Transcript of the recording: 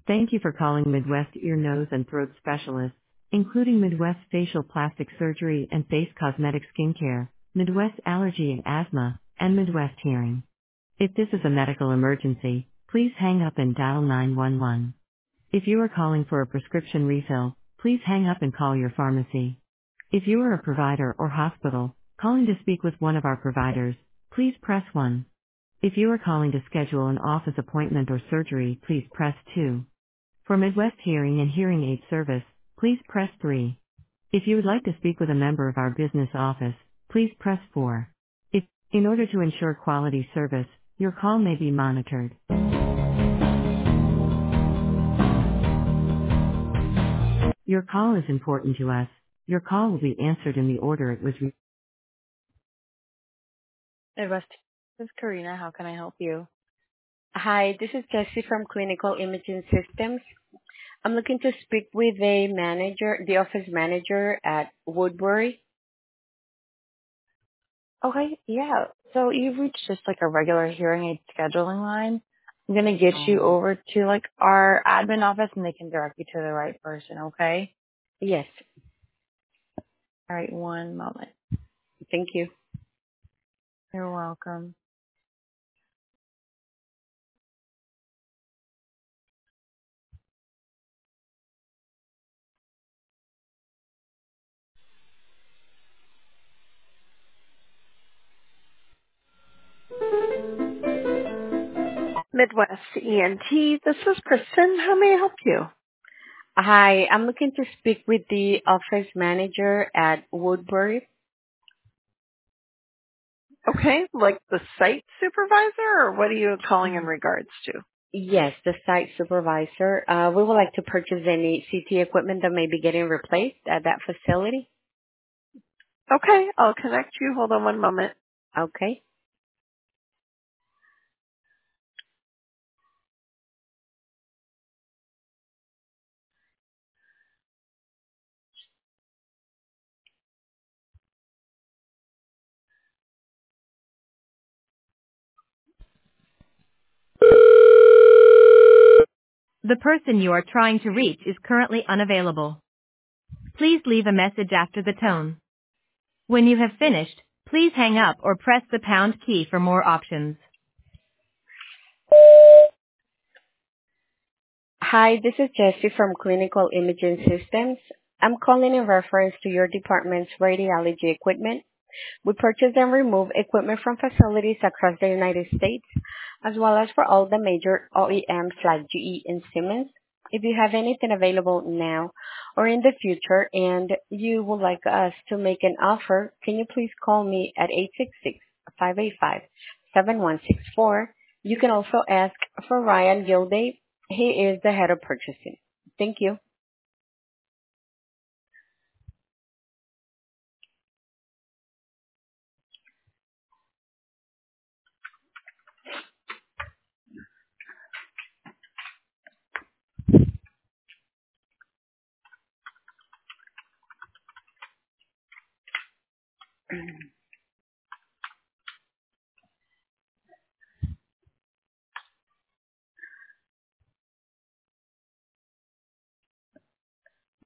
Thank you for calling Midwest Ear, Nose, and Throat Specialists, including Midwest Facial Plastic Surgery and Face Cosmetic Skincare, Midwest Allergy and Asthma, and Midwest Hearing. If this is a medical emergency, please hang up and dial 911. If you are calling for a prescription refill, please hang up and call your pharmacy. If you are a provider or hospital, calling to speak with one of our providers, please press 1. If you are calling to schedule an office appointment or surgery, please press 2. For Midwest Hearing and Hearing Aid Service, please press 3. If you would like to speak with a member of our business office, please press 4. In order to ensure quality service, your call may be monitored. Your call is important to us. Your call will be answered in the order it was Midwest, this is Karina. How can I help you? Hi, this is Jessie from Clinical Imaging Systems. I'm looking to speak with the office manager at Woodbury. Okay, yeah. So you've reached just like a regular hearing aid scheduling line. I'm gonna get you over to like our admin office and they can direct you to the right person, okay? Yes, All right, one moment. thank you. You're welcome. Midwest ENT. This is Kristen. How may I help you? Hi, I'm looking to speak with the office manager at Woodbury. Okay, like the site supervisor, or what are you calling in regards to? Yes, the site supervisor. We would like to purchase any CT equipment that may be getting replaced at that facility. Okay, I'll connect you. Hold on one moment. Okay. The person you are trying to reach is currently unavailable. Please leave a message after the tone. When you have finished, please hang up or press the pound key for more options. Hi, this is Jessie from Clinical Imaging Systems. I'm calling in reference to your department's radiology equipment. We purchase and remove equipment from facilities across the United States, as well as for all the major OEMs like GE and Siemens. If you have anything available now or in the future and you would like us to make an offer, can you please call me at 866-585-7164. You can also ask for Ryan Gilday. He is the head of purchasing. Thank you.